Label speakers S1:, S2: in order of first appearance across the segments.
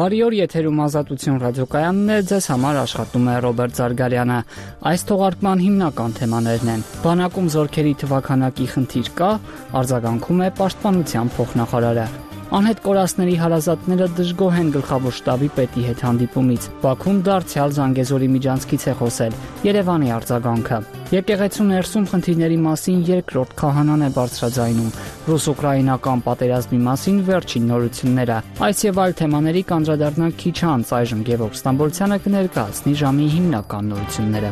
S1: Բարի օր, եթերում Ազատություն ռադիոկայանն է, ձեզ համար աշխատում է Ռոբերտ Զարգարյանը։ Այս թողարկման հիմնական թեմաներն են. բանակում զորքերի թվաքանակի խնդիր կա, արձագանքում է Պաշտպանության փոխնախարարը։ Անհետ կորածների հարազատները դժգոհ են գլխավոր շտաբի պետի հետ հանդիպումից։ Բաքուն դարձյալ Զանգեզուրի միջանցքից է խոսել։ Երևանի արձագանքը։ Եկեղեցու ներսում խնդիրների մասին երկրորդ քահանան է բարձրաձայնում։ Ռուս-ուկրաինական պատերազմի մասին վերջին նորությունները։ Այս եւ այլ թեմաների կանդրադառնանք քիչ անց, այժմ Գևորգ Ստամբոլցյանը կներկայացնի ժամի հիմնական նորությունները։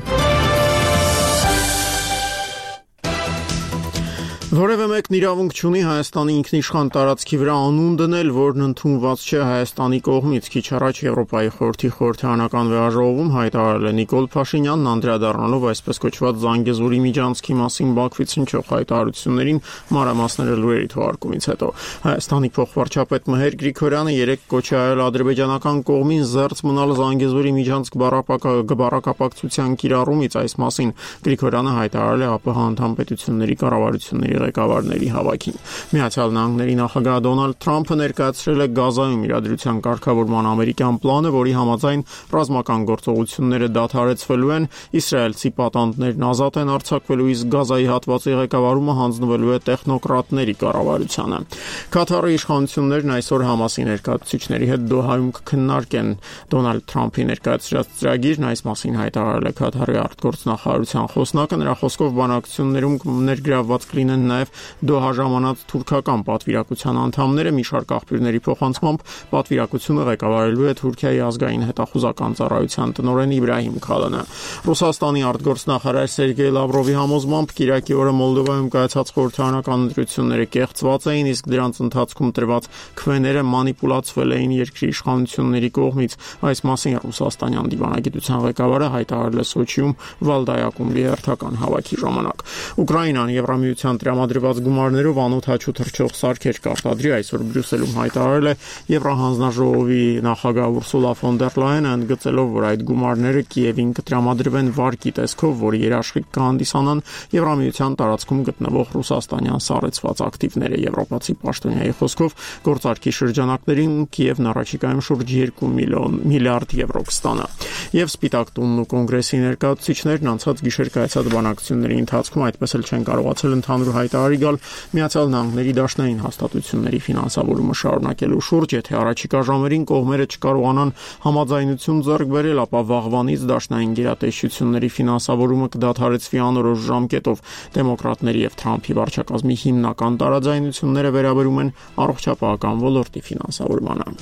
S2: Որևէ մեկն իրավունք չունի Հայաստանի ինքնիշխան տարածքի վրա անուն դնել, որն ընդունված չէ Հայաստանի կողմից։ Քիչ առաջ Եվրոպայի խորհրդի խորհրդարանական վեհաժողովում հայտարարել է Նիկոլ Փաշինյանն, անդրադառնալով այսպես կոչված Զանգեզուրի միջանցքի մասին Բաքվից հնչող հայտարարություններին, մանրամասները լուրերի թողարկումից հետո։ Հայաստանի փոխվարչապետ Մհեր Գրիգորյանը երեկ կոչ է արել ադրբեջանական կողմին զերծ մնալ Զանգեզուրի միջանցք բառակապակցության կիրառումից։ Այս մասին Գրիգորյանը հայտարարել է ԱՊՀ անդամ պետությունների կառավարությունների ղեկավարների հավաքին։ Միացյալ Նահանգների նախագահ Դոնալդ Թրամփը ներկայացրել է Գազայում իրադրության կարգավորման ամերիկյան պլանը, որի համաձայն ռազմական գործողությունները դադարեցվելու են, իսրայելցի պատանդներն ազատ են արձակվելու, իսկ Գազայի հատվածի ղեկավարումը հանձնվելու է տեխնոկրատների կառավարությանը։ Քաթարի իշխանություններն այսօր Համասի ներկայացուցիչների հետ Դոհայում կքննարկեն Դոնալդ Թրամփի ներկայացրած ծրագիրն, այս մասին հայտարարել է Քաթարի արտգործնախարարության խոսնակը։ Նրա խոսքով բանակցություններում ներգրավված կլինեն նաև Դոհա ժամանած թուրքական պատվիրակության անդամները։ Մի շարք աղբյուրների փոխանցմամբ պատվիրակությունը ղեկավարելու է Թուրքիայի ազգային հետախուզական ծառայության տնօրեն Իբրահիմ Քալանը։ Ռուսաստանի արտգործնախարար Սերգեյ Լավրովի համոզմամբ Կիրակի օրը Մոլդովայում կայացած խորհրդարանական ընտրությունները կեղծված էին, իսկ դրանց ընթացքում տրված քվեները մանիպուլացվել էին երկրի իշխանությունների կողմից։ Այս մասին ռուսաստանյան դիվանագիտության ղեկավարը հայտարարել է Սոչիում Վալդայակում հերթական հավաքի ժամանակ։ Ուկրաինան Եվրամիության տրամադրված գումարներով անօդաչու թռչող սարքեր կարտադրի, այսօր Բրյուսելում հայտարարել է Եվրահանձնաժողովի նախագահ Ուրսուլա ֆոն դեր Լայենը, ընդգծելով, որ այդ գումարները Կիևին կտրամադրվեն վարկի տեսքով, որի երաշխիք կհանդիսանան Եվրամիության տարածքում գտնվող ռուսաստանյան սառեցված ակտիվները։ Եվրոպացի պաշտոնյայի խոսքով գործարքի շրջանակներին Կիևն առաջիկայում շուրջ 2 միլիարդ եվրո կստանա։ Եվ Սպիտակ տունն ու կոնգրեսի ներկայացուցիչներն անցած գիշեր կայացած բանակցությունների ընթացքում այդպես էլ չեն կարողացել ընդհանուր հայտարարի գալ Միացյալ Նահանգների դաշնային հաստատությունների ֆինանսավորումը շարունակելու շուրջ։ Եթե առաջիկա ժամերին կողմերը չկարողանան համաձայնություն ձեռք բերել, ապա վաղվանից դաշնային գերատեսչությունների ֆինանսավորումը կդադարեցվի անորոշ ժամկետով։ Դեմոկրատների եւ Թրամփի վարչակազմի հիմնական տարաձայնությունները վերաբերում են առողջապահական ոլորտի ֆինանսավորմանը։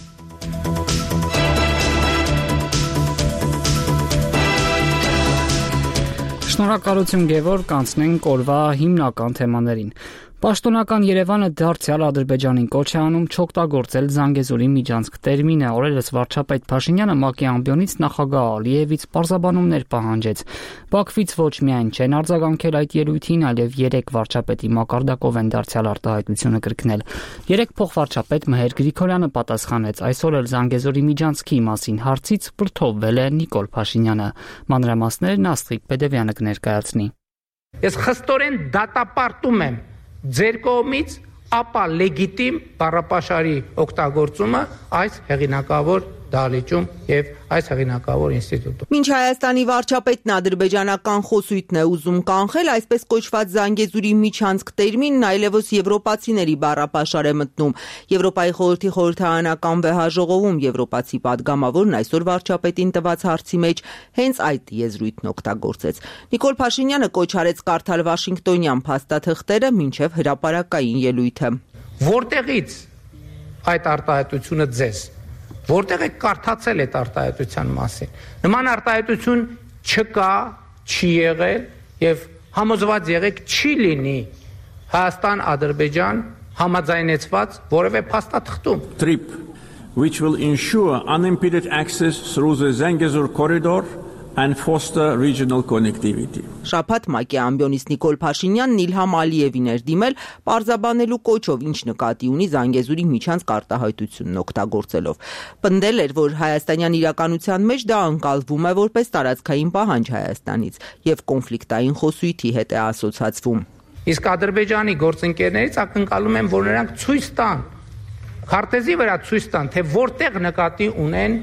S1: Շնորհակալություն Գևորգ, անցնենք օրվա հիմնական թեմաներին։ Պաշտոնական Երևանը դարձյալ Ադրբեջանին կոչ է անում չօգտագործել Զանգեզուրի միջանցք տերմինը։ Օրերս վարչապետ Փաշինյանը ՄԱԿ-ի ամբիոնից նախագահ Ալիևից պարզաբանումներ պահանջեց։ Բաքվից ոչ միայն չեն արձագանքել այդ ելույթին, այլև երեք վարչապետի մակարդակով են դարձյալ արտահայտությունը կրկնել։ Երեք փոխվարչապետ Մհեր Գրիգորյանը պատասխանեց։ Այսօր էլ Զանգեզուրի միջանցքի մասին հարցից վրդովվել է Նիկոլ Փաշինյանը։ Մանրամասներն Աստղիկ Պետևյանը կներկայացնի։
S3: Ես խստորեն դատապարտում եմ ձեր կողմից ապա լեգիտիմ բառապաշարի օգտագործումը այս հեղինակավոր դահլիճում եւ այս հեղինակավոր ինստիտուտում։
S4: Մինչ Հայաստանի վարչապետն ադրբեջանական խոսույթն է ուզում կանխել, այսպես կոչված Զանգեզուրի միջանցք տերմինն այլևս եվրոպացիների բառապաշար է մտնում։ Եվրոպայի խորհրդի խորհրդարանական վեհաժողովում եվրոպացի падգամավորն այսօր վարչապետին տված հարցի մեջ հենց այդ եզրույթն օգտագործեց։ Նիկոլ Փաշինյանը կոչ արեց կարդալ Վաշինգտոնյան փաստաթղթերը մինչև հրապարակային ելույթը։
S3: Որտեղից այդ արտահայտությունը ձեզ Որտեղ եք կարդացել այդ արտահայտության մասին։ Նման արտահայտություն չկա, չի եղել եւ համոզված եղեք չի լինի Հայաստան-Ադրբեջան համաձայնեցված որևէ փաստաթղթում։
S5: Trip which will ensure unimpeded access through the Zangezur corridor and foster regional connectivity.
S4: Շաբաթ ՄԱԿ-ի ամբիոնից Նիկոլ Փաշինյանն Իլհամ Ալիևին էր դիմել պարզաբանելու կոչով, ինչ նկատի ունի Զանգեզուրի միջանցք արտահայտությունն օգտագործելով։ Պնդել էր, որ հայաստանյան իրականության մեջ դա ընկալվում է որպես տարածքային պահանջ Հայաստանից եւ կոնֆլիկտային խոսույթի հետ է ասոցացվում։
S3: Իսկ Ադրբեջանի գործընկերներից ակնկալում են, որ նրանք ցույց տան, քարտեզի վրա ցույց տան, թե որտեղ նկատի ունեն,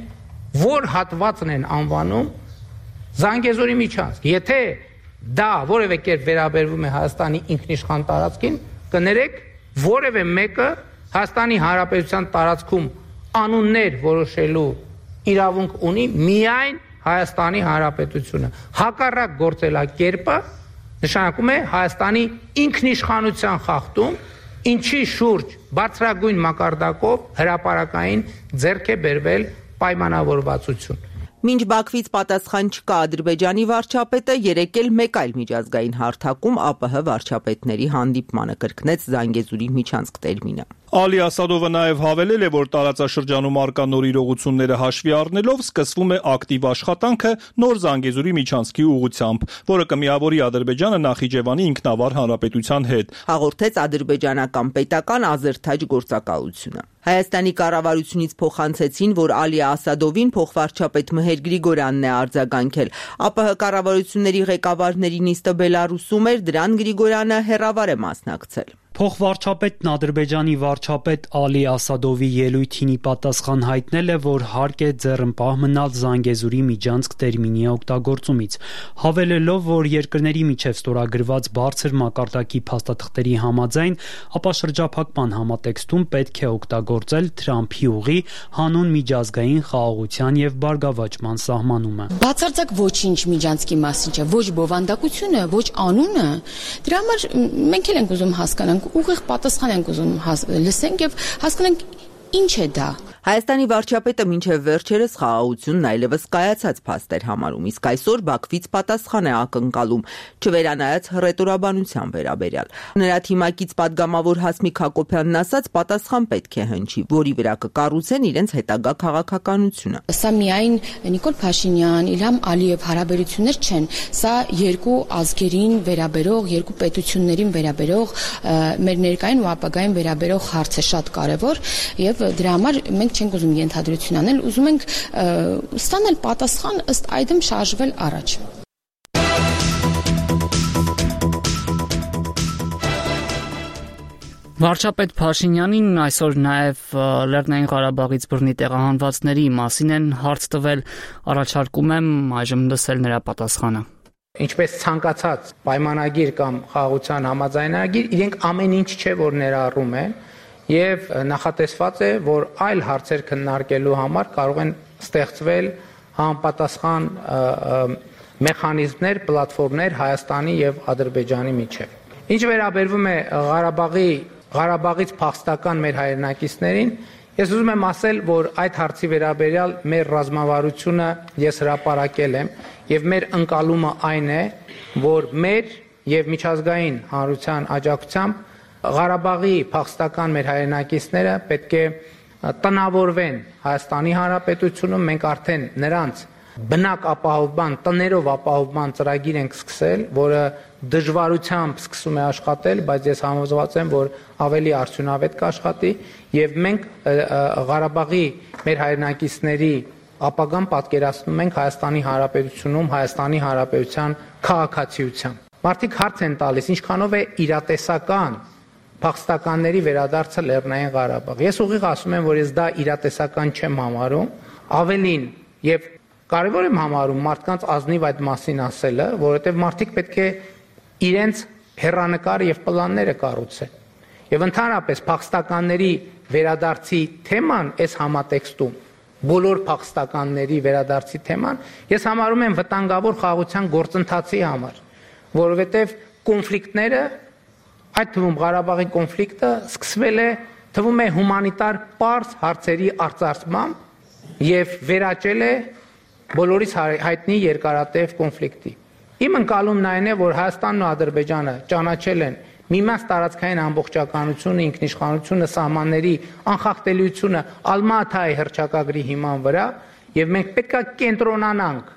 S3: որ հատվածն են անվանում Զանգեզուրի միջանցք։ Եթե դա որևէ կերպ վերաբերվում է Հայաստանի ինքնիշխան տարածքին, կներեք, որևէ մեկը Հայաստանի Հանրապետության տարածքում անուններ որոշելու իրավունք ունի միայն Հայաստանի Հանրապետությունը։ Հակառակ գործելակերպը նշանակում է Հայաստանի ինքնիշխանության խախտում, ինչի շուրջ բարձրագույն մակարդակով հրապարակային ձեռք է բերվել պայմանավորվածություն։
S4: Մինչ Բաքվից պատասխան չկա, Ադրբեջանի վարչապետը երեկ էլ մեկ այլ միջազգային հարթակում ԱՊՀ վարչապետների հանդիպմանը կրկնեց Զանգեզուրի միջանցք տերմինը։
S6: Ալի Ասադովը նաև հավելել է, որ տարածաշրջանում առկա նոր իրողությունները հաշվի առնելով սկսվում է ակտիվ աշխատանքը նոր Զանգեզուրի միջանցքի ուղղությամբ, որը կմիավորի Ադրբեջանը Նախիջևանի ինքնավար հանրապետության հետ,
S4: հաղորդեց ադրբեջանական պետական Ազերթաջ գործակալությունը։ Հայաստանի կառավարությունից փոխանցեցին, որ Ալի Ասադովին փոխվարչապետ Մհեր Գրիգորյանն է արձագանքել։ ԱՊՀ կառավարությունների ղեկավարների նիստը Բելարուսում էր, դրան Գրիգորյանը հեռավար է մասնակցել։
S7: Փոխվարչապետն Ադրբեջանի վարչապետ Ալի Ասադովի ելույթին ի պատասխան հայտնել է, որ հարկ է ձեռնպահ մնալ Զանգեզուրի միջանցք տերմինի օգտագործումից, հավելելով, որ երկրների միջև ստորագրված բարձր մակարդակի փաստաթղթերի համաձայն, ապա շրջափակման համատեքստում պետք է օգտագործել Թրամփի ուղի հանուն միջազգային խաղաղության եւ բարգավաճման սահմանումը։
S8: Բացարձակ ոչինչ միջանցքի մասին չէ, ոչ բովանդակությունը, ոչ անունը, դրա համար մենք էլ ենք ուզում հասկանանք, ուղիղ պատասխան ենք ուզում լսենք եւ հասկանանք ինչ է դա։
S4: Հայաստանի վարչապետը մինչև վերջերս խաղաղությունն այլևս կայացած փաստ էր համարում, իսկ այսօր Բաքվից պատասխան է ակնկալում, չվերանայած հռետորաբանության վերաբերյալ։ Նրա թիմակից падգամավոր Հասմիկ Հակոբյանն ասաց, պատասխան պետք է հնչի, որի վրա կկառուցեն իրենց հետագա քաղաքականությունը։
S8: Սա միայն Նիկոլ Փաշինյան, Իլհամ Ալիև հարաբերություններ չեն, սա երկու ազգերին վերաբերող, երկու պետություններին վերաբերող, մեր ներկային ու ապագային վերաբերող հարց է, շատ կարևոր, եւ դրա համար մենք չենք ուզում ենթադրություն անել, ուզում ենք ստանել պատասխան, ըստ այդմ շարժվել առաջ։
S1: Վարչապետ Փաշինյանին այսօր նաև Լեռնային Ղարաբաղից բռնի տեղահանվածների մասին են հարց տվել, առաջարկում եմ այժմ լսել նրա պատասխանը։
S3: Ինչպես ցանկացած պայմանագիր կամ խաղաղության համաձայնագիր, իրենք ամեն ինչ չէ, որ ներառում են, եւ նախատեսված է, որ այլ հարցեր քննարկելու համար կարող են ստեղծվել համապատասխան մեխանիզմներ, պլատֆորմներ Հայաստանի եւ Ադրբեջանի միջեւ։ Ինչ վերաբերվում է Ղարաբաղից փախստական մեր հայրենակիցներին, ես ուզում եմ ասել, որ այդ հարցի վերաբերյալ մեր ռազմավարությունը ես հրապարակել եմ եւ մեր ընկալումը այն է, որ մեր եւ միջազգային հանրության աջակցությամբ Ղարաբաղի փախստական մեր հայրենակիցները պետք է տնավորվեն Հայաստանի Հանրապետությունում, մենք արդեն նրանց բնակ ապահովման, տներով ապահովման ծրագիր ենք սկսել, որը դժվարությամբ սկսում է աշխատել, բայց ես համոզված եմ, որ ավելի արդյունավետ կաշխատի եւ մենք Ղարաբաղի մեր հայրենակիցների ապագան պատկերացնում ենք Հայաստանի Հանրապետությունում, Հայաստանի Հանրապետության քաղաքացիությամբ։ Մարդիկ հարց են տալիս, ինչքանով է իրատեսական փախստականների վերադարձը Լեռնային Ղարաբաղ։ Ես ուղիղ ասում եմ, որ ես դա իրատեսական չեմ համարում, ավելին եւ կարևոր եմ համարում մարդկանց ազնիվ այդ մասին ասելը, որովհետեւ մարդիկ պետք է իրենց հեռանկարը եւ պլանները կառուցեն։ Եվ ընդհանրապես փախստականների վերադարձի թեման այս համատեքստում, բոլոր փախստականների վերադարձի թեման, ես համարում եմ վտանգավոր խաղաղության գործընթացի համար, որովհետեւ կոնֆլիկտները, այդ թվում Ղարաբաղի կոնֆլիկտը սկսվել է, թվում է հումանիտար պարզ հարցերի արծարծմամբ եւ վերաճել է բոլորիս հայտնի երկարատև կոնֆլիկտի։ Իմ ընկալումն այն է, որ Հայաստանն ու Ադրբեջանը ճանաչել են միմյանց տարածքային ամբողջականությունը, ինքնիշխանությունը, սահմանների անխախտելիությունը Ալմա-Աթայի հռչակագրի հիման վրա, եւ մենք պետք է կենտրոնանանք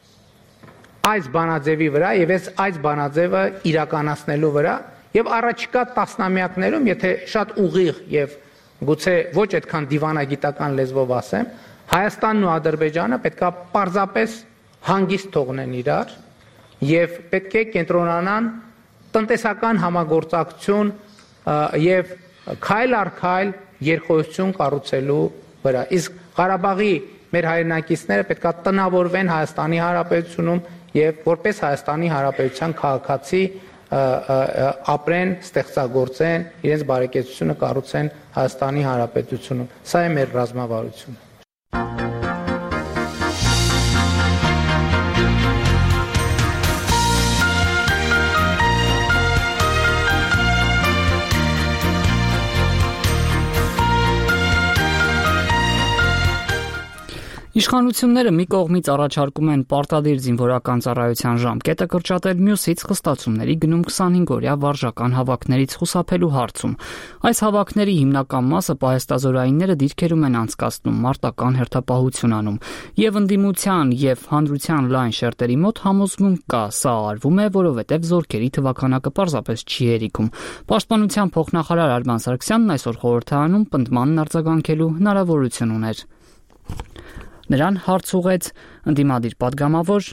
S3: այս բանաձևի վրա եւ այս բանաձևը իրականացնելու վրա եւ առաջիկա տասնամյակներում, եթե շատ ուղիղ եւ գուցե ոչ այդքան դիվանագիտական լեզվով ասեմ, Հայաստանն ու Ադրբեջանը պետք է պարզապես հանգիստ թողնեն իրար եւ պետք է կենտրոնանան տնտեսական համագործակցություն եւ քայլ առ քայլ երկխոսություն կառուցելու վրա։ Իսկ Ղարաբաղի մեր հայրենակիցները պետք է տնավորվեն Հայաստանի Հանրապետությունում եւ որպես Հայաստանի Հանրապետության քաղաքացի ապրեն, ստեղծագործեն, իրենց բարեկեցությունը կառուցեն Հայաստանի Հանրապետությունում։ Սա է մեր ռազմավարությունը։
S1: Իշխանությունները մի կողմից առաջարկում են պարտադիր զինվորական ծառայության ժամկետը կրճատել, մյուսից խստացումների գնում 25-օրյա վարժական հավաքներից խուսափելու հարցում։ Այս հավաքների հիմնական մասը պահեստազորայինները դիրքերում են անցկացնում, մարտական հերթապահություն անում, եւ ընդդիմության եւ հանրության լայն շերտերի մոտ համոզմունք կա, սա արվում է, որովհետեւ զորքերի թվականակը պարզապես չի հերիքում։ Պաշտպանության փոխնախարար Արման Սարգսյանն այսօր խորհրդարանում պնդմանն արձագանքելու հնարավորություն ուներ։ Նրան հարց ուղեց ընդդիմադիր падգամավոր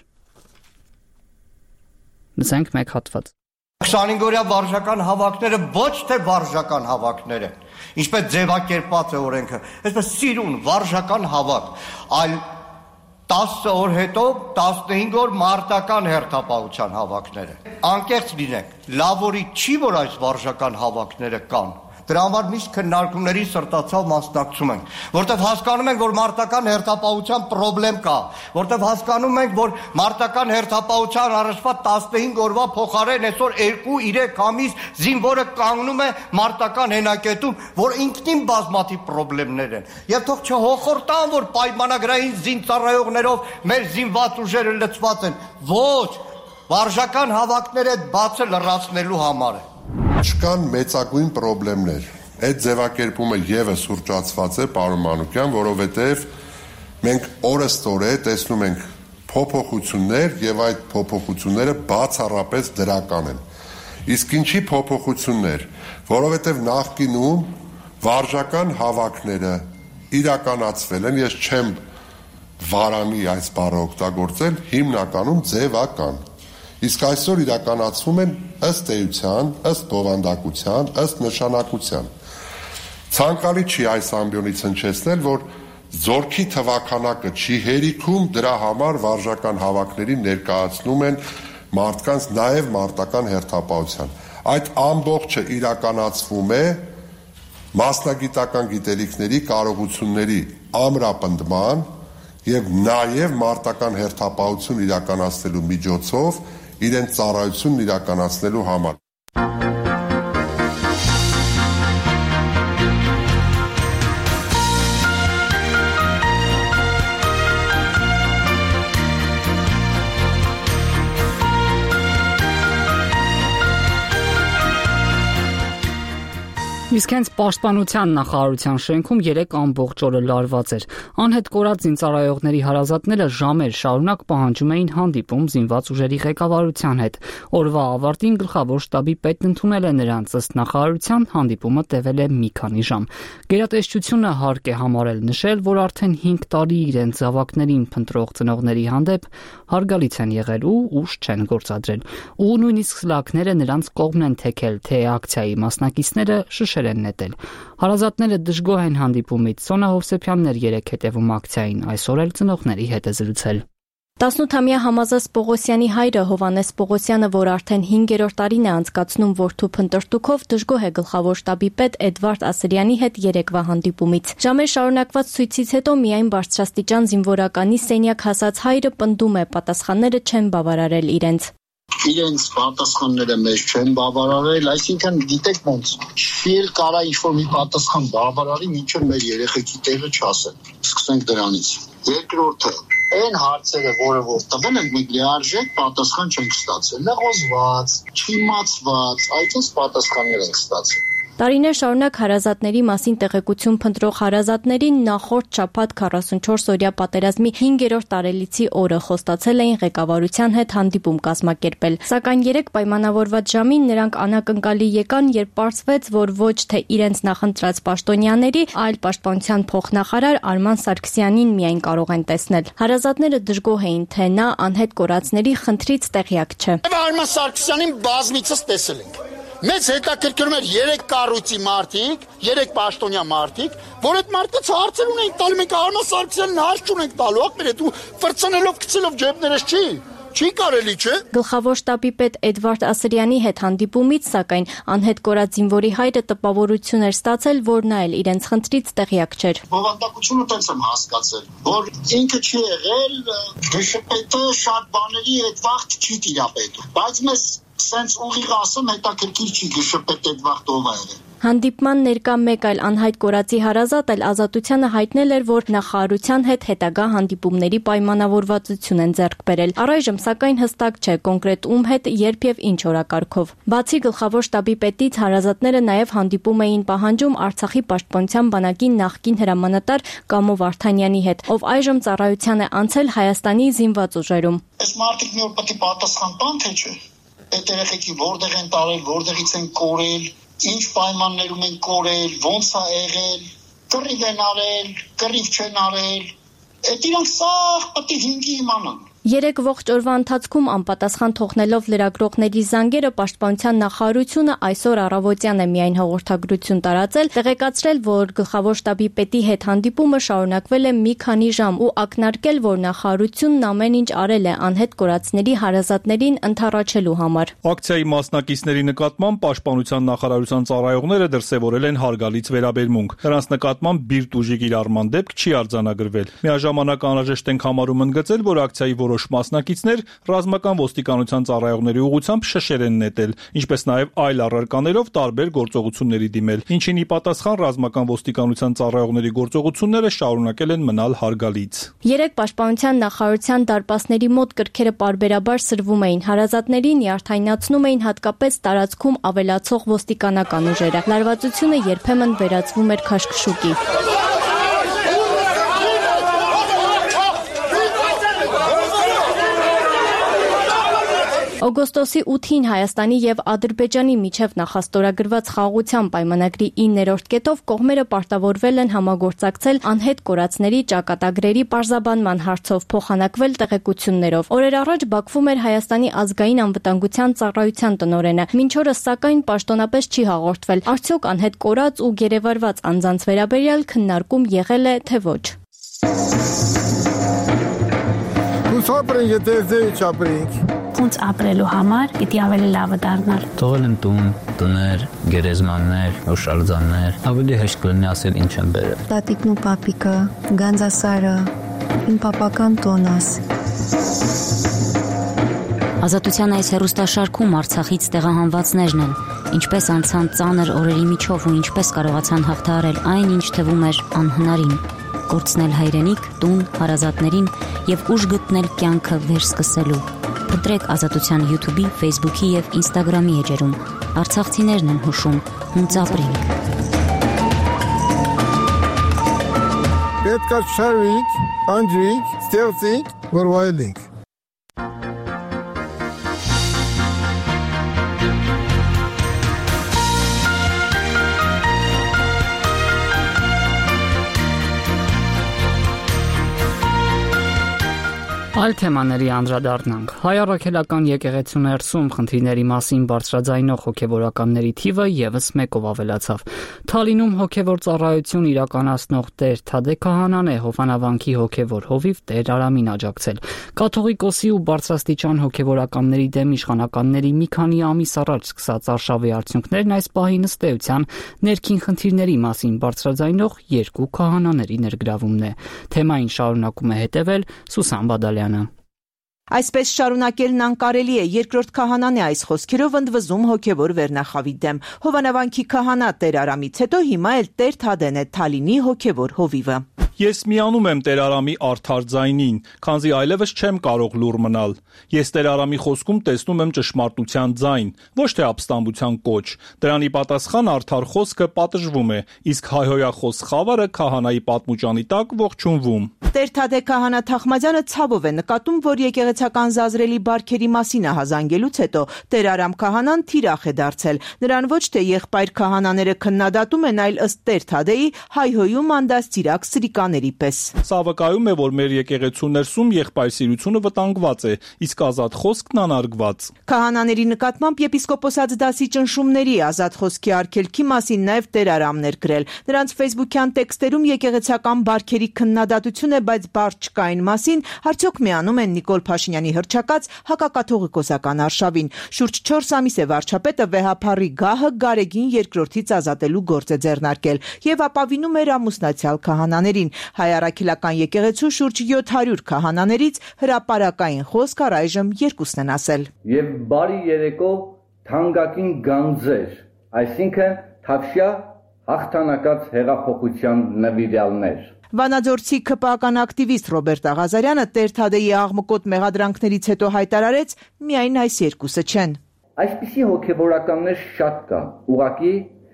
S1: լսենք մեկ հատված
S9: 25-օրյա վարժական հավաքները ոչ թե վարժական հավաքներ են, ինչպես ձևակերպված է օրենքը, այսպես սիրուն վարժական հավաք, այլ 10 օր հետո 15 օր մարտական հերթապահության հավաքներ են։ Անկեղծ լինենք, լավորի չի, որ այս վարժական հավաքները կան։ Դրա համար միշտ քննարկումների սրտացավ մասնակցում ենք, որտեղ հասկանում ենք, որ մարտական հերթապահության խնդրեմ կա, որտեղ հասկանում ենք, որ մարտական հերթապահության առաջվա 15 օրվա փոխարեն այսօր 2-3 ամիս զինվորը կանգնում է մարտական հենակետում, որ ինքնին բազմաթիվ խնդիրներ են։ Եվ թող չհոխորտան, որ պայմանագրային զինծառայողներով մեր զինված ուժերը լցված են։ Ոչ, վարժական հավաքները բացը լրացնելու համար է։
S10: Չկան մեծագույն խնդիրներ։ Այդ ձևակերպումը եւս հուրճացված է, պարոն Մանուկյան, որովհետեւ մենք օրըստօրե տեսնում ենք փոփոխություններ եւ այդ փոփոխությունները բացառապես դրական են։ Իսկ ինչի փոփոխություններ, որովհետեւ նախկինում վարժական հավաքները իրականացվել են, ես չեմ վարանի այս բառը օգտագործել, հիմնականում ձևական։ Իսկ այսօր իրականացվում են ըստ էության, ըստ բովանդակության, ըստ նշանակության։ Ցանկալի չի այս ամբիոնից հնչեցնել, որ զորքի թվականակը չի հերիքում, դրա համար վարժական հավաքների ներկայացնում են մարդկանց նաև մարտական հերթապահության։ Այդ ամբողջը իրականացվում է մասնագիտական գիտելիքների, կարողությունների ամրապնդման եւ նաև մարտական հերթապահություն իրականացնելու միջոցով իրենց ծառայությունն իրականացնելու համար։
S1: Իսկ հենց պաշտպանության նախարարության շենքում 3 ամբողջ օրը լարված էր։ Անհետ կորած զինծառայողների հարազատները ժամեր շարունակ պահանջում էին հանդիպում զինված ուժերի ղեկավարության հետ։ Օրվա ավարտին գլխավոր շտաբի պետն ընդունել է նրանց, ըստ նախարարության հանդիպումը տևել է մի քանի ժամ։ Գերատեսչությունը հարկ է համարել նշել, որ արդեն 5 տարի իրենց զավակներին փնտրող ծնողների հանդեպ հարգալից են եղել ու ուժ չեն գործադրել։ Ու նույնիսկ սլաքները նրանց կողմն են թեքել, թե ակցիայի մասնակիցները շշեր են նետել։ Հարազատները դժգոհ են հանդիպումից։ Սոնա Հովսեփյանն էր երեկ հետևում ակցիային, այսօր էլ ծնողների հետ է զրուցել։
S11: 18-ամյա Համազես Պողոսյանի հայրը Հովանես Պողոսյանը, որ արդեն 5-րդ տարին է անցկացնում որդու փնտրտուքով, դժգոհ է գլխավոր շտաբի պետ Էդվարդ Ասրյանի հետ երեկվա հանդիպումից։ Ժամեր շարունակված ցույցից հետո միայն բարձրաստիճան զինվորականի սենյակ հասած հայրը պնդում է, պատասխանները չեն բավարարել իրենց։
S12: Իրենց պատասխանները մեզ չեն բավարարել, այսինքն գիտեք ոնց չի էլ կարա ինչ-որ մի պատասխան բավարարի, մինչև մեր երեխեքի տեղը չասեն։ Սկսենք դրանից։ Երկրորդը, այն հարցերը, որը որ տվել են, մենք լիարժեք պատասխան չենք ստացել, նեղոզված, չիմացված, այդպես պատասխաններ ենք ստացել։
S11: Տարիներ շարունակ հարազատների մասին տեղեկություն փնտրող հարազատներին նախորդ շաբաթ 44-օրյա պատերազմի 5-րդ տարելիցի օրը խոստացել էին ղեկավարության հետ հանդիպում կազմակերպել։ Սակայն երեք պայմանավորված ժամին նրանք անակնկալի եկան, երբ պարզվեց, որ ոչ թե իրենց նախընտրած պաշտոնյաների, այլ պաշտպանության փոխնախարար Արման Սարգսյանին միայն կարող են տեսնել։ Հարազատները դժգոհ էին, թե նա անհետ կորածների խնդրից տեղյակ չէ։
S12: Արման Սարգսյանին բազմիցս տեսել ենք։ Մեզ հետաքրքրում էր 3 կառույցի մարդիկ, 3 պաշտոնյա մարդիկ, որ այդ մարդկանց հարցեր ունենք տալու, մենք Արման Սարգսյանին հարց չունենք տալու, ախպեր, դու ֆրցնելով գցելով ջեբներս չի կարելի, չէ։
S11: Գլխավոր շտաբի պետ Էդվարդ Ասրյանի հետ հանդիպումից, սակայն անհետ կորած զինվորի հայրը տպավորություն էր ստացել, որ նա էլ իրենց խնդրից տեղյակ չէր։
S12: Բովանդակությունը տենց եմ հասկացել, որ ինքը չի եղել, դժպետը շատ բաների այդ վաղտ չի տիրապետում, բայց մեզ սենց ուղիղ ասեմ հետաքրքիր չի դժպետ այդ վաղտ ով է եղել։
S11: Հանդիպման ներկա մեկ այլ անհայտ կորածի հարազատ էլ Ազատությանը հայտնել էր, որ նախարարության հետ հետագա հանդիպումների պայմանավորվածություն են ձեռք բերել։ Առայժմ սակայն հստակ չէ կոնկրետ ում հետ, երբ եւ ինչ օրակարգով։ Բացի գլխավոր շտաբի պետից հարազատները նաեւ հանդիպում էին պահանջում Արցախի պաշտպանության բանակի նախկին հրամանատար Կամո Վարդանյանի հետ, ով այժմ ծառայության է անցել Հայաստանի զինված ուժերում։
S12: Այս մարդիկ մի օր պետք է պատասխան տան, թե չէ։ Այդ երեխեքի որտեղ են տարել, որտեղից են կորել, ինչ պայմաններում են կորել, ոնց է եղել, կռիվ են արել, կռիվ չեն արել, այդ իրանք սաղ պետք է հինգի իմանան։
S11: 3 ողջ օրվա ընթացքում անպատասխան թողնելով լրագրողների զանգերը Պաշտպանության նախարարությունը այսօր առավոտյան է միայն հաղորդագրություն տարածել, տեղեկացրել, որ գլխավոր շտաբի պետի հետ հանդիպումը շարունակվել է մի քանի ժամ ու ակնարկել, որ նախարարությունն ամեն ինչ արել է անհետ կորածների հարազատներին ընդառաջելու համար։
S6: Ակցիայի մասնակիցների նկատմամբ Պաշտպանության նախարարության ծառայողները դրսևորել են հարգալից վերաբերմունք։ Նրանց նկատմամբ բիրտ ուժի կիրառման դեպք չի արձանագրվել։ Միաժամանակ անհրաժեշտ ենք համարում ընդգծել, որ ակցիայի որոշ մասնակիցներ ռազմական ոստիկանության ծառայողների ուղղությամբ շշեր են նետել, ինչպես նաև այլ առարկաներով տարբեր գործողությունների դիմել, ինչին ի պատասխան ռազմական ոստիկանության ծառայողների գործողությունները շարունակել են մնալ հարգալից։
S11: 3 Պաշտպանության նախարարության դարպասների մոտ կրքերը պարբերաբար սրվում էին, հարազատներին նյարդայնացնում էին հատկապես տարածքում ավելացող ոստիկանական ուժերը։ Լարվածությունը երբեմն վերածվում էր քաշքշուկի։ Օգոստոսի 8-ին Հայաստանի եւ Ադրբեջանի միջև նախաստորագրված խաղաղության պայմանագրի 9-րդ կետով կողմերը պարտավորվել են համագործակցել անհետ կորածների ճակատագրերի պարզաբանման հարցով, փոխանակվել տեղեկություններով։ Օրեր առաջ Բաքվում էր Հայաստանի ազգային անվտանգության ծառայության տնօրենը։ Մինչ օրս սակայն պաշտոնապես չի հաղորդվել։ Արդյոք անհետ կորած ու գերեվարված անձանց վերաբերյալ քննարկում եղել է, թե ոչ։
S13: Ոնց ապրելու համար պիտի ավելի լավը դառնալ։
S14: Թողել են տուն, տներ, գերեզմաններ, հուշարձաններ, ավելի հեշտ կլինի ասել ինչ են բերել։
S13: Տատիկն ու պապիկը, Գանձասարը, իմ պապական տոնաս։
S15: Ազատության այս հեռուստաշարքում Արցախից տեղահանվածներն են, ինչպես անցան ծանր օրերի միջով ու ինչպես կարողացան հաղթահարել այն, ինչ թվում էր անհնարին, կորցնել հայրենիք, տուն, հարազատներին եւ ուժ գտնել կյանքը վերսկսելու։ Փնտրեք Ազատության YouTube-ի, Facebook-ի եւ Instagram-ի էջերում։ Արցախցիներն են հուշում, հունց ապրենք։
S16: Պետք է շարվենք, անջրենք, ստեղծենք, որ վայելենք։
S1: Այլ թեմաների անդրադառնանք։ Հայ առաքելական եկեղեցու ներսում խնդիրների մասին բարձրաձայնող հոգևորականների թիվը եւս մեկով ավելացավ։ Թալինում հոգևոր ծառայություն իրականացնող Տեր Թադե Քահանան է Հովանավանքի հոգևոր հովիվ Տեր Արամին աջակցել։ Կաթողիկոսի ու բարձրաստիճան հոգևորականների դեմ իշխանականների մի քանի ամիս առաջ սկսած արշավի արդյունքներն այս պահին ըստ էության ներքին խնդիրների մասին բարձրաձայնող 2 քահանաների ներգրավումն է։ Թեմային շարունակում է հետևել Սուսան Բադալյանը։
S4: Այսպես շարունակելն անկարելի է, երկրորդ քահանան է այս խոսքերով ընդվզում հոգևոր վերնախավի դեմ։ Հովանավանքի քահանա Տեր Արամից հետո հիմա էլ Տեր Թադեն է Թալինի հոգևոր հովիվը։
S6: Ես միանում եմ Տեր Արամի արդար ձայնին, քանզի այլևս չեմ կարող լուռ մնալ։ Ես Տեր Արամի խոսքում տեսնում եմ ճշմարտության ձայն, ոչ թե ապստամբության կոչ։ Դրանի պատասխան արդար խոսքը պատժվում է, իսկ հայհոյախոս խավարը քահանայի պատմուճանի տակ ողջունվում։
S4: Տեր Թադե Քահանա Թախմազյանը ցավով է նկատում, որ եկեղեցական զազրելի բարքերի մասին ահազանգելուց հետո Տեր Արամ քահանան թիրախ է դարձել։ Նրան ոչ թե եղբայր քահանաները քննադատում են, այլ ըստ Տեր Թադեի հայհոյում անդաստիրակ սրիկան տղաների պես։
S6: Սա վկայում է, որ մեր եկեղեցու ներսում եղբայրսիրությունը վտանգված է, իսկ ազատ խոսքն անարգված։
S4: Քահանաների նկատմամբ եպիսկոպոսած դասի ճնշումների, ազատ խոսքի արգելքի մասին նաև տերարամներ գրել։ Նրանց ֆեյսբուքյան տեքստերում եկեղեցական բարքերի քննադատություն է, բայց բառ չկային մասին, արդյոք միանում են Նիկոլ Փաշինյանի հռչակած հակակաթողիկոսական արշավին։ Շուրջ 4 ամիս է վարչապետը վեհափառի գահը Գարեգին II-ից ազատելու գործ է ձեռնարկել եւ ապավինում էր ամուսնացյալ քահանաներին։ Հայ առաքելական եկեղեցու շուրջ 700 քահանաներից հրապարակային խոսք առայժմ երկուսն են ասել։
S17: Եվ բարի երեկո թանկագին գանձեր, այսինքն թավշյա հաղթանակած հեղափոխության նվիրյալներ։
S4: Վանաձորցի ՔՊԱ-ական ակտիվիստ Ռոբերտ Աղազարյանը Տեր Թադեի աղմկոտ մեղադրանքներից հետո հայտարարեց՝ միայն այս երկուսը չեն։
S17: Այսպիսի հոգևորականներ շատ կան, ուղղակի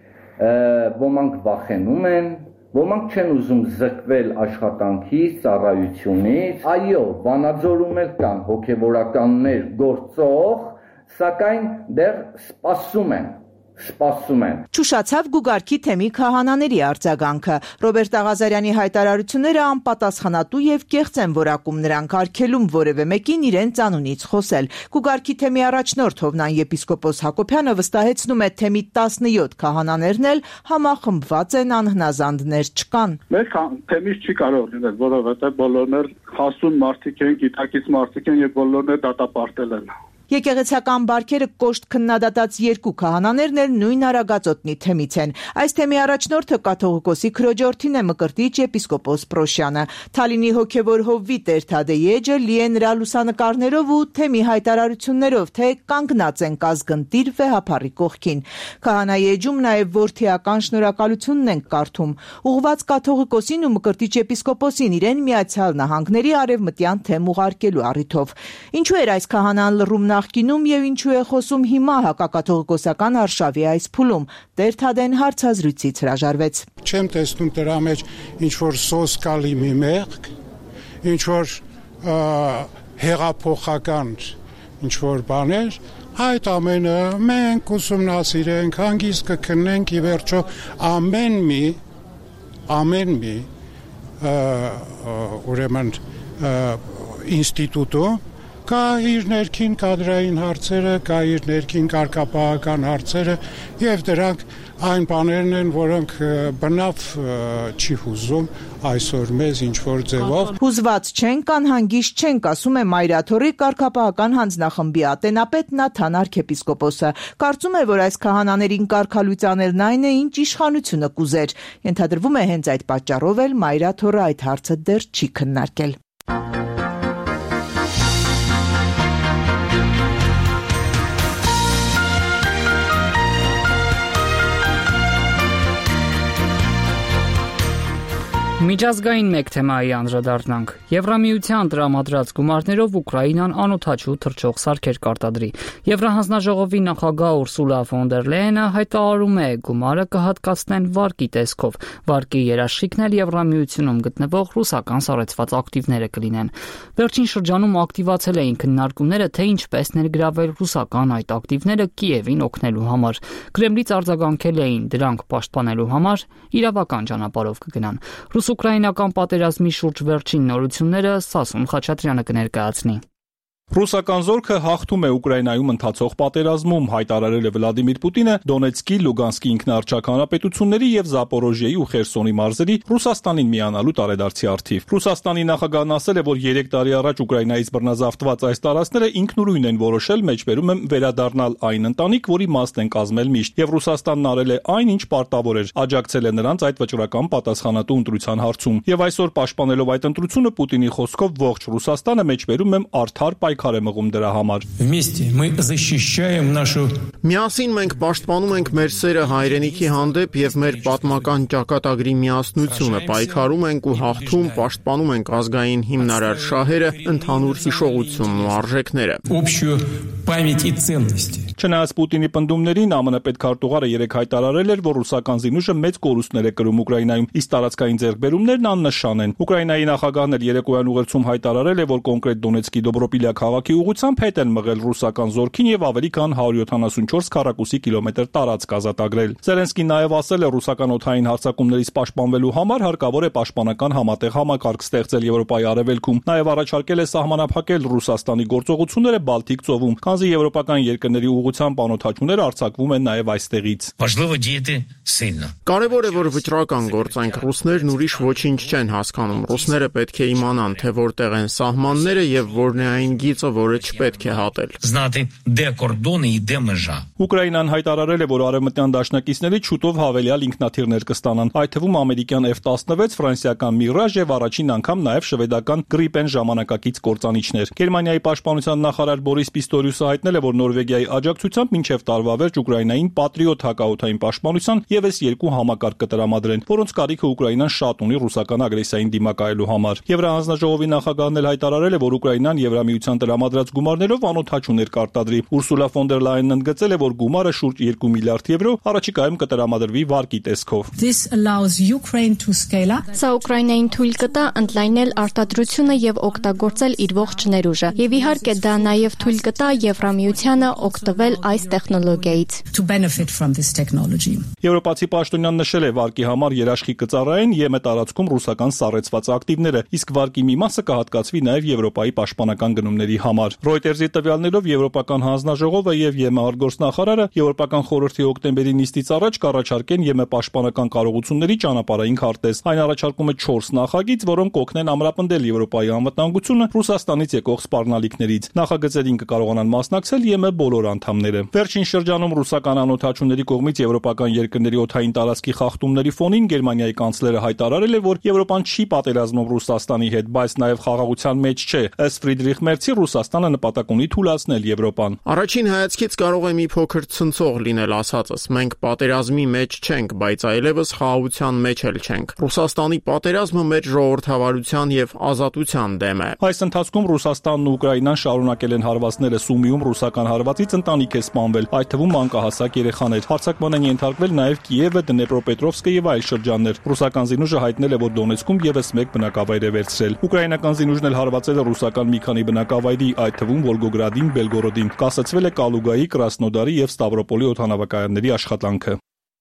S17: ոմանք վախենում են, ոմանք չեն ուզում զրկվել աշխատանքից, ծառայությունից։ Այո, Վանաձորում էլ կան հոգևորականներ գործող, սակայն դեռ սպասում են։
S4: Չուշացավ Գուգարքի թեմի քահանաների արձագանքը։ Ռոբերտ Աղազարյանի հայտարարությունները անպատասխանատու եւ կեղծ են որակում նրանք արգելում որևէ մեկին իրենց անունից խոսել։ Գուգարքի թեմի առաջնորդ Հովնան եպիսկոպոս Հակոբյանը վստահեցնում է, թեմի 17 քահանաներն էլ համախմբված են, անհնազանդներ չկան։
S18: Մեր թեմից չի կարող լինել, որովհետեւ բոլորն էլ հասուն մարդիկ են, գիտակից մարդիկ են եւ բոլորն էլ դատապարտել են։
S4: Եկեղեցական բարքերը կոշտ քննադատած երկու քահանաներն էլ նույն Արագածոտնի թեմից են։ Այս թեմի առաջնորդը կաթողիկոսի քրոջորդին է Մկրտիչ եպիսկոպոս Պրոշյանը։ Թալինի հոգևոր հովվի Տեր Թադեի էջը լի է նրա լուսանկարներով ու թեմի հայտարարություններով, թե կանգնած են կազգընտիր վեհափառի կողքին։ Քահանայի էջում նաև որդիական շնորհակալությունն են կարդում, ուղղված կաթողիկոսին ու Մկրտիչ եպիսկոպոսին իրեն Միացյալ Նահանգների արևմտյան թեմ ուղարկելու առիթով։ Ինչու էր այս քահանան լռում նախկինում եւ ինչու է խոսում հիմա հակակաթողիկոսական արշավի այս փուլում։ Տեր Թադեն հարցազրույցից հրաժարվեց։
S19: Չեմ տեսնում դրա մեջ ինչ որ սոսկալի մի մեղք, ինչ որ հեղափոխական ինչ որ բաներ, այդ ամենը մենք ուսումնասիրենք, հանգիստ կքննենք, ի վերջո ամեն մի ուրեմն ինստիտուտում կա իր ներքին կադրային հարցերը, կա իր ներքին կարգապահական հարցերը եւ դրանք այն բաներն են, որոնք բնավ չի հուզում այսօր մեզ ինչ որ ձևով։
S4: Հուզված չենք, անհանգիստ չենք, ասում է Մայրաթորի կարգապահական հանձնախմբի ատենապետ Նաթան arczepiskopos-ը։ Կարծում է, որ այս քահանաներին կարգալույծ անելն այն է, ինչ իշխանությունը կուզեր։ Ենթադրվում է հենց այդ պատճառով էլ Մայրաթորը այդ հարցը դեռ չի քննարկել։
S1: Միջազգային մեկ թեմայի անդրադառնանք։ Եվրամիության տրամադրած գումարներով Ուկրաինան անօթաչու թռչող սարքեր կարտադրի։ Եվրահանձնաժողովի նախագահ Ուրսուլա ֆոն դեր Լեյենը հայտարարում է, գումարը կհատկացնեն վարկի տեսքով։ Վարկի երաշխիքն էլ Եվրամիությունում գտնվող ռուսական սառեցված ակտիվները կլինեն։ Վերջին շրջանում ակտիվացել էին քննարկումները, թե ինչպես ներգրավել ռուսական այդ ակտիվները Կիևին օգնելու համար։ Կրեմլից արձագանքել էին, դրանք պաշտպանելու համար իրավական ճանապարհով կգնան։ Ռուս-ուկրաինական պատերազմի շուրջ վերջին նորությունները Սասուն Խաչատրյանը կներկայացնի։
S6: Ռուսական զորքը հաղթում է Ուկրաինայում ընթացող պատերազմում, հայտարարել է Վլադիմիր Պուտինը Դոնեցկի, Լուգանսկի ինքնաարչակ հանրապետությունների եւ Զապորոժիեի ու Խերսոնի մարզերի Ռուսաստանին միանալու տարեդարձի առթիվ։ Ռուսաստանի նախագահն ասել է, որ 3 տարի առաջ Ուկրաինայից բռնազավթված այս տարածքները ինքնուրույն են որոշել, մեջբերում եմ վերադառնալ այն ընտանիք, որի մասն են կազմել միշտ, եւ Ռուսաստանն արել է այն, ինչ պարտավոր էր, աջակցել է նրանց այդ վճռական պատասխանատու ընտրության հարցում։ Եվ այսօր պաշտպանելով այդ ընտրությունը Պուտինի խոսքով ողջ Ռուսաստանը մեջբերում եմ արդար պայքար է մղում դրա համար։
S2: Միասին մենք պաշտպանում ենք մեր սերը հայրենիքի հանդեպ եւ մեր պատմական ճակատագրի միասնությունը, պայքարում ենք ու հաղթում, պաշտպանում ենք ազգային հիմնարար շահերը, ընդհանուր հիշողությունն ու արժեքները։
S6: Չնայած Պուտինի պնդումներին, ԱՄՆ պետքարտուղարը երեկ հայտարարել էր, որ ռուսական զինուժը մեծ կորուստներ է կրում Ուկրաինայում, իսկ տարածքային ձեռքբերումներն աննշան են։ Ուկրաինայի նախագահն էլ երեկոյան ուղերձում հայտարարել է, որ կոնկրետ Դոնեցկի Դոբրոպիլյա քաղաքի ուղղությամբ հետ են մղել ռուսական զորքին եւ ավելի քան 174 քառակուսի կիլոմետր տարածք ազատագրել։ Զելենսկին նաեւ ասել է, ռուսական օդային հարձակումներից պաշտպանվելու համար հարկավոր է պաշտպանական համատեղ համակարգ ստեղծել Եվրոպայի արևելքում։ Նաեւ առաջարկել է սահմանափակել Ռուսաստանի գործողությունները Բալտիկ ծովում, քանզի եվրոպական երկրների ուղղությամբ անօդաչուներ արձակվում են նաեւ այստեղից։
S2: Կարևոր է, որ վճռական գործենք։ Ռուսներն ուրիշ ոչինչ չեն հասկանում։ Ռուսները պետք է իմանան, թե որտեղ են սահմանները եւ որն է այն գիծը, որը չպետք է հատել։
S6: Ուկրաինան հայտարարել է, որ արևմտյան դաշնակիցներից շուտով հավելյալ ինքնաթիռներ կստանան, այդ թվում ամերիկյան F-16, ֆրանսիական Mirage եւ առաջին անգամ նաեւ շվեդական Gripen ժամանակակից կործանիչներ։ Գերմանիայի պաշտպանության նախարար Բորիս Պիստորիուսը հայտնել է, որ Նորվեգիայի աջակցությամբ մինչև տարվա վերջ Ուկրաինային Patriot հակաօդային պաշտպանության եւս 2 համակարգ կտրամադրեն, որոնց կարիքը Ուկրաինան շատ ունի ռուսական ագրեսիային դիմակայելու համար։ Եվրահանձնաժողովի նախագահն էլ հայտարարել է, որ Ուկրաինան Եվրամիության տրամադրած գումարներով անօդաչուներ կարտադրի։ Ուրսուլա ֆոն դեր Լայենն ընդգծել է, որ գումարը շուրջ 2 միլիարդ եվրո առաջիկայում կտրամադրվի վարկի տեսքով։
S11: Սա Ուկրաինային թույլ կտա ընդլայնել արտադրությունը եւ օգտագործել իր ողջ ներուժը։ Եվ իհարկե դա նաեւ թույլ կտա Եվրամիությանը օգտվել այս տեխնոլոգիայից։
S6: Եվրոպացի պաշտոնյան նշել է, վարկի համար երաշխի կծառայեն ԵՄ տարածքում ռուսական սառեցված ակտիվները, իսկ վարկի մի մասը կհատկացվի նաև Եվրոպայի պաշտպանական գնումների համար։ Ռոյտերզի տվյալներով Եվրոպական հանձնաժողովը եւ ԵՄ արտգործնախարարը Եվրոպական խորհրդի հոկտեմբերի նիստից առաջ կառաջարկեն ԵՄ պաշտպանական կարողությունների ճանապարհային քարտեզ։ Այն առաջարկում է 4 նախագիծ, որոնք կօգնեն ամրապնդել Եվրոպայի անվտանգությունը Ռուսաստանից եկող սպառնալիքներից։ Նախագծերին կկարողանան մասնակցել ԵՄ բոլոր անդամները։ Վերջին շրջանում ռուսական անօդաչուների կողմից եվրոպական երկրների օդային տարածքի խախտումների ֆոնին Գերմանիայի կանցլերը հայտարարել է, որ Եվրոպան չի պատերազմում Ռուսաստանի հետ, բայց նաև խաղաղության մեջ չէ։ Ըստ Ֆրիդրիխ Մերցի Ռուսաստանը նպատակ ունի թուլացնել Եվրոպան։
S2: Առաջին հայացքից կարող է մի փոքր ցնցող լինել ասածս։ Մենք պատերազմի մեջ չենք, բայց այլևս խաղաղության մեջ էլ չենք։ Ռուսաստանի պատերազմը մեր ժողովրդավարության եւ ազատության դեմ է։
S6: Այս ընթացքում Ռուսաստանն ու Ուկրաինան շարունակել են հարվածները Սումիում ռուսական հարվածից ընտանիք է սպանվել, այդ թվում մանկահասակ երեխաներ։ Հարձակման են ենթարկվել նաև Կիևը, Դնեպրոպետրովսկը եւ այլ շրջաններ։ Ռուսական զինուժը հայտնել է, որ Դոնեցկում եւս մեկ բնակավայր է վերցրել։ Ուկրաինական զինուժն էլ հարվածել է ռուսական մի քանի բնակավայրի, այդ թվում Վոլգոգրադին, Բելգորոդին։ Կասեցվել է Կալուգայի, Կրասնոդարի եւ Ստավրոպոլի օդանավակայանների աշխատանքը։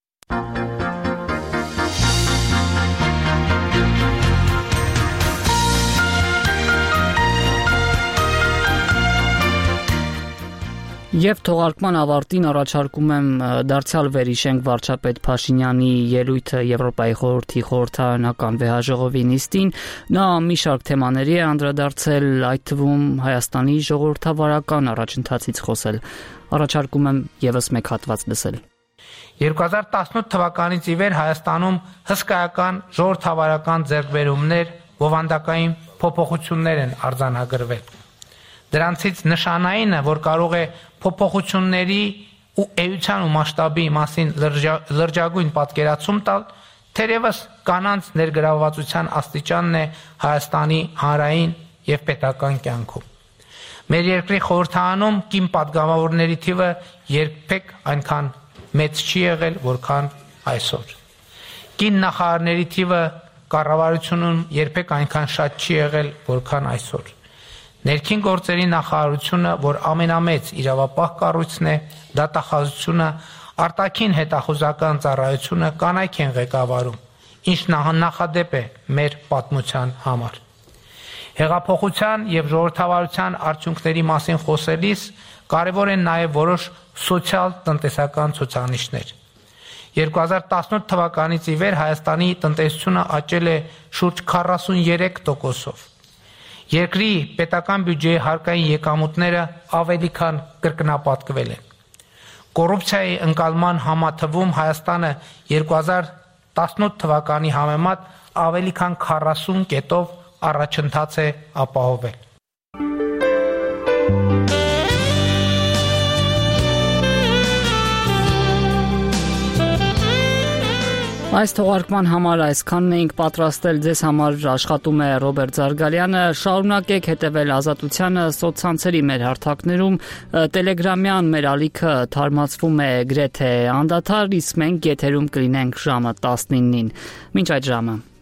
S1: Եվ թողարկման ավարտին առաջարկում եմ դարձյալ վերհիշենք վարչապետ Փաշինյանի ելույթը Եվրոպայի խորհրդի խորհրդարանական վեհաժողովի նիստին։ Նա մի շարք թեմաների է անդրադարձել, այդ թվում Հայաստանի ժողովրդավարական առաջընթացից խոսել։ Առաջարկում եմ եւս մեկ հատված լսել։
S3: 2018 թվականից ի վեր Հայաստանում հսկայական ժողովրդավարական ձեռքբերումներ, բովանդակային փոփոխություններ են արձանագրվել։ Դրանցից նշանայինը, որ կարող է փոփոխությունների ու էության ու մասշտաբի մասին լրջագույն պատկերացում տալ, թերևս կանանց ներգրավվածության աստիճանն է Հայաստանի հանրային եւ պետական կյանքում։ Մեր երկրի խորհրդարանում կին պատգամավորների թիվը երբեք այնքան մեծ չի եղել, որքան այսօր։ Կին նախարարների թիվը կառավարությունում երբեք այնքան շատ չի եղել, որքան այսօր։ Ներքին գործերի նախարարությունը, որ ամենամեծ իրավապահ կառույցն է, դատախազությունը, արտաքին հետախուզական ծառայությունը կանայք են ղեկավարում, ինչ նախադեպ է մեր պատմության համար։ Հեղափոխության եւ ժողովրդավարության արդյունքների մասին խոսելիս կարևոր են նաեւ որոշ սոցիալ-տնտեսական ցուցանիշներ։ 2018 թվականից ի վեր Հայաստանի տնտեսությունը աճել է շուրջ 43%-ով։ Երկրի պետական բյուջեի հարկային եկամուտները ավելի քան կրկնապատկվել են։ Կոռուպցիայի ընկալման համաթվում Հայաստանը 2018 թվականի համեմատ ավելի քան 40 կետով առաջընթաց է ապահովել։
S1: Այս թողարկման համար այսքանն էինք պատրաստել, ձեզ համար աշխատում է Ռոբերտ Զարգալյանը։ Շարունակեք հետևել Ազատությանը սոցցանցերի մեր հարթակներում, Տելեգրամյան մեր ալիքը թարմացվում է գրեթե անդադար, իսկ մենք եթերում կլինենք ժամը 19-ին։ Մինչ այդ ժամը